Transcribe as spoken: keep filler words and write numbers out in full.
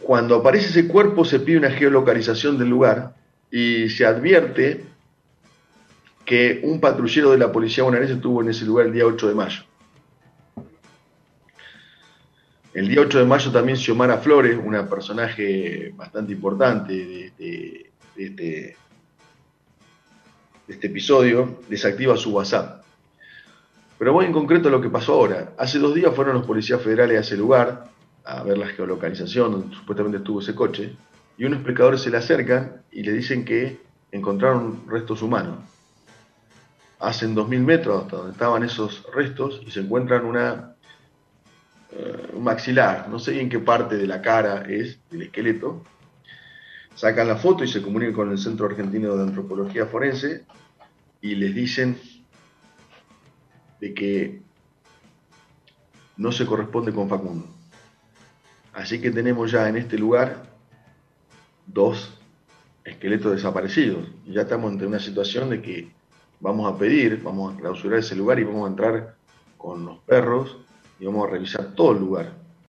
Cuando aparece ese cuerpo se pide una geolocalización del lugar y se advierte que un patrullero de la policía bonaerense estuvo en ese lugar el día ocho de mayo. El día ocho de mayo también Xiomara Flores, una personaje bastante importante de, de, de, este, de este episodio, desactiva su WhatsApp. Pero voy en concreto a lo que pasó ahora. Hace dos días fueron los policías federales a ese lugar a ver la geolocalización donde supuestamente estuvo ese coche, y unos pescadores se le acercan y le dicen que encontraron restos humanos. Hacen dos mil metros hasta donde estaban esos restos y se encuentran una, uh, un maxilar, no sé en qué parte de la cara es, del esqueleto. Sacan la foto y se comunican con el Centro Argentino de Antropología Forense y les dicen de que no se corresponde con Facundo. Así que tenemos ya en este lugar dos esqueletos desaparecidos. Y ya estamos ante una situación de que vamos a pedir, vamos a clausurar ese lugar y vamos a entrar con los perros y vamos a revisar todo el lugar.